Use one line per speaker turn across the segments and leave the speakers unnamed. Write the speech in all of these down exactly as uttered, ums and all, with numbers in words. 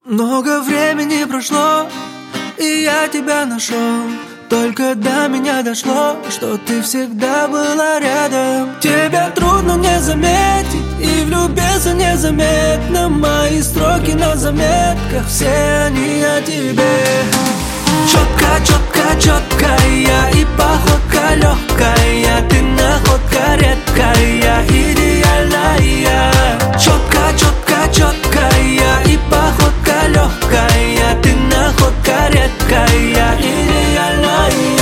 Много времени прошло, и я тебя нашел. Только до меня дошло, что ты всегда была рядом. Тебя трудно не заметить, и влюбиться незаметно. Мои строки на заметках, все они о тебе. Четко, четко, четкая, и походка легкая. Ты находка редкая, идеальная. Четко, четко, четкая, и походка легкая. Ты находка редкая, идеальная.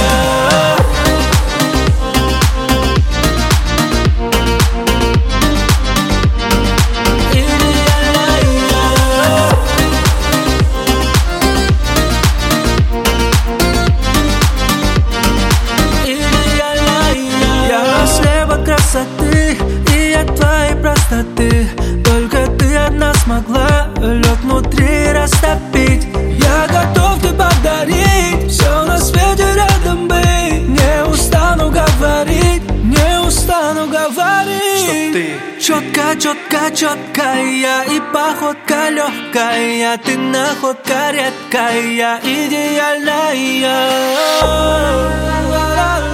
Красоты и от твоей простоты. Только ты одна смогла лед внутри растопить. Я готов тебе подарить все на свете рядом быть. Не устану говорить, не устану говорить, что ты четко, четко, четкая, и походка легкая. Ты находка редкая, идеальная.